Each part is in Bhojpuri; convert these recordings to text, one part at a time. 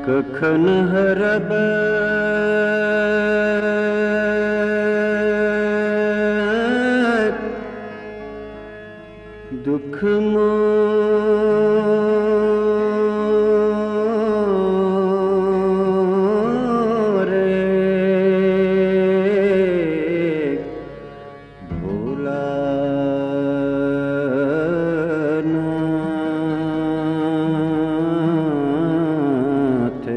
कखन हरब दुख मोरे भोलानाथ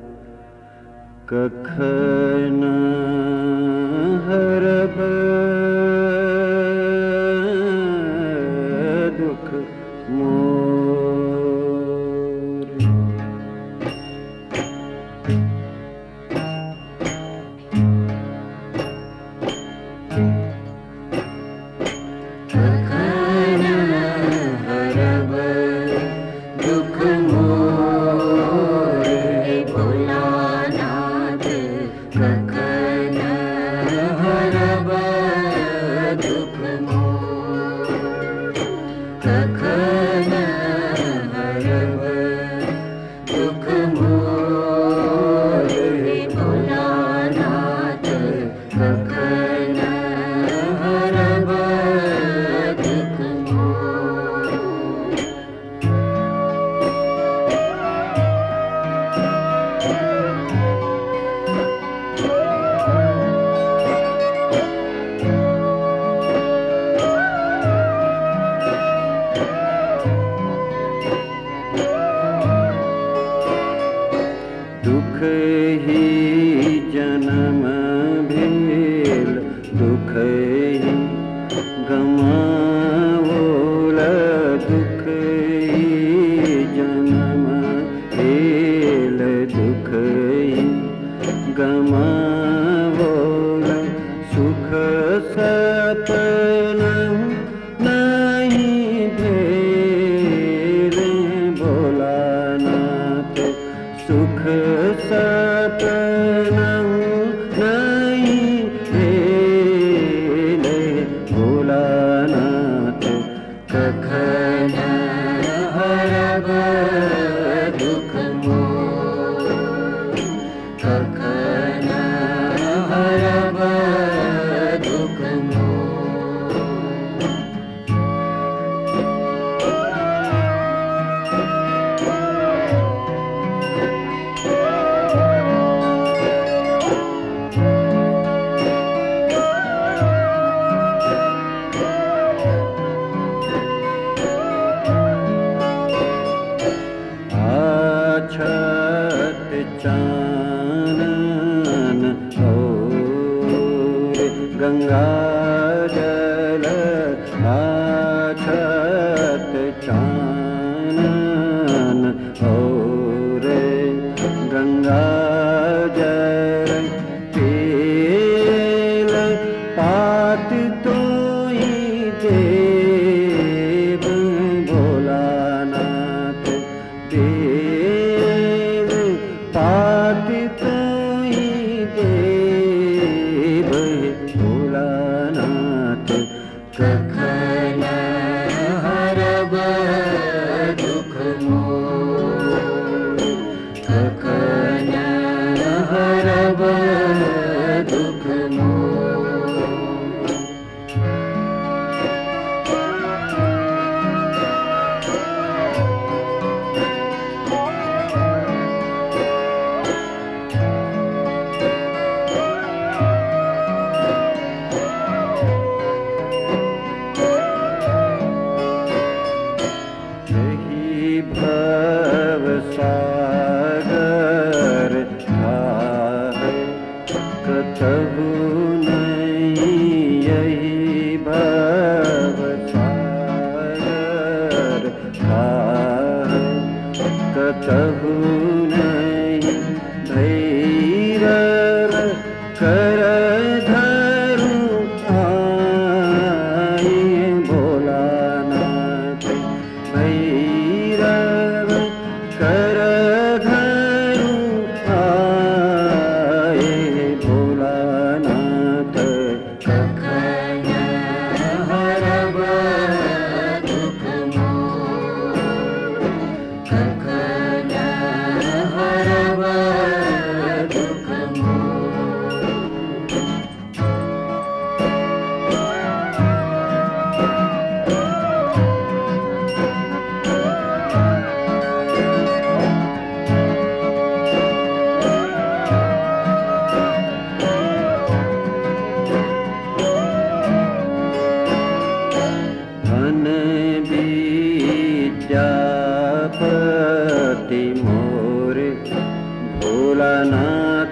कखन हरब दुख मोरे। कखन हरब दुख मोरे भोलानाथ कखन हरब दुख मोरे। कखन हरब दुख मोरे भोलानाथ कखन हरब दुख मोरे। दुख ही जन्म भेल दुख ही गमाओल दुख ही जन्म भेल दुख ही गमाओल सुख सपना नहीं भेल भोलानाथ सुख सपना नहीं भेल भोलानाथ कखन हरब दुख मोरे। कखन हरब दुख मोरे। आछत चानन और गंगा जल आछत चानन और गंगा जल तेल पात तोई देव भोलानाथ देव पात तोई देव भोलानाथ कखन हरब दुख मोरे। कखन हरब दुख मोरे। यही भव सागर है कतहु नहीं यही भव सागर है कतहु नहीं भैरव कर धरू आई भोलानाथ भैरव कर धरू आए भोलानाथ कखन हरब दुख मोरे। कखन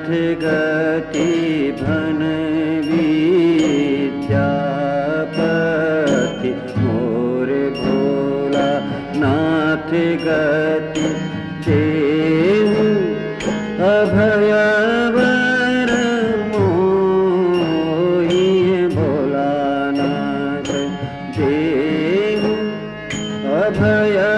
नाथ गति भन विद्यापति मोर भोला नाथ गति देहु अभय वर मोहि भोला नाथ देहु अभय